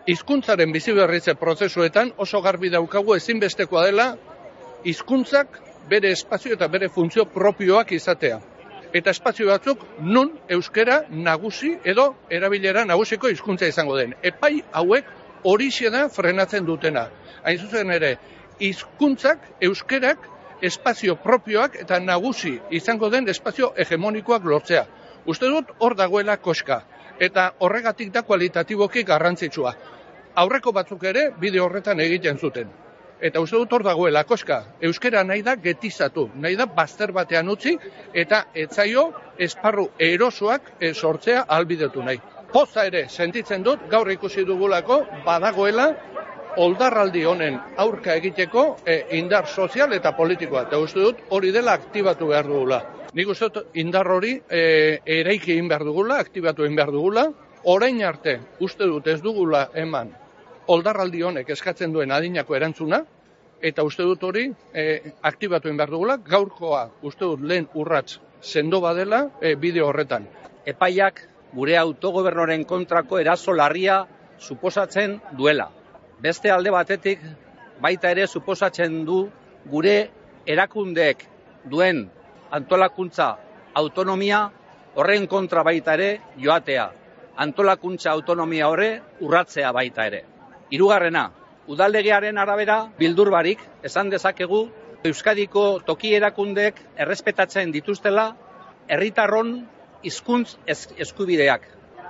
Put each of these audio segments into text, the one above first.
Hizkuntzaren biziberritze prozesuetan oso garbi daukagu ezinbestekoa dela hizkuntzak bere espazio eta bere funtzio propioak izatea. Eta espazio batzuk nun euskara nagusi edo erabilera nagusiko hizkuntza izango den. Epai hauek horixe da frenatzen dutena. Hain zuzen ere, hizkuntzak, euskarak, espazio propioak eta nagusi izango den espazio hegemonikoak lortzea. Uste dut hor dagoela koska, eta horregatik da kualitatiboki garrantzitsua. Aurreko batzuk ere bide horretan egiten zuten. Eta uste dut hor dagoela koska, euskara nahi da getizatu, nahi da bazter batean utzi, eta etzaio esparru erosoak sortzea ahalbidetu nahi. Poza ere sentitzen dut gaur ikusi dugulako badagoela oldarraldi honen aurka egiteko indar sozial eta politikoa. Eta uste dut hori dela aktibatu behar dugula. Nik uste dut indar hori eraiki egin behar dugula, aktibatu egin behar dugula. Orain arte uste dut ez dugula eman oldarraldi honek eskatzen duen adinako erantzuna, eta uste dut hori aktibatu egin behar dugula. Gaurkoa uste dut lehen urrats sendo badela bide horretan. Epaiak gure autogobernoren kontrako eraso larria suposatzen duela. Beste alde batetik baita ere suposatzen du gure erakundeek duen antolakuntza autonomia horren kontra baita ere joatea. Antolakuntza autonomia horre urratzea baita ere. Hirugarrena, udallegearen arabera bildur barik esan dezakegu Euskadiko toki erakundeek errespetatzen dituztela herritarron hizkuntz eskubideak.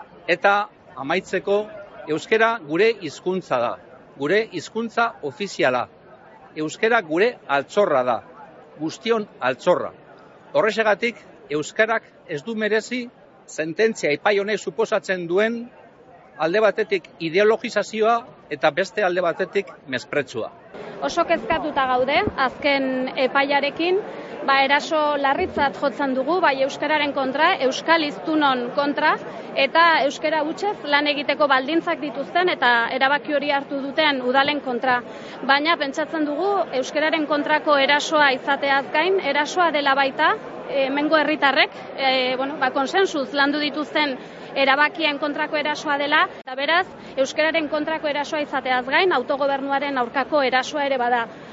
Eta amaitzeko, euskara gure hizkuntza da. Gure hizkuntza ofiziala. Euskara gure altxorra da. Guztion altxorra. Horrexegatik, euskarak ez du merezi sententzia epai honek suposatzen duen alde batetik ideologizazioa eta beste alde batetik mespretxua. Oso kezkatuta gaude, azken epaiarekin, eraso larritzat jotzen dugu, bai euskararen kontra, euskal hiztunon kontra, eta euskara hutsez lan egiteko baldintzak dituzten eta erabaki hori hartu duten udalen kontra. Baina pentsatzen dugu euskararen kontrako erasoa izateaz gain, erasoa dela baita, hemengo herritarrek, konsensuz landu dituzten erabakien kontrako erasoa dela, eta beraz, euskararen kontrako erasoa izateaz gain, autogobernuaren aurkako erasoa ere bada.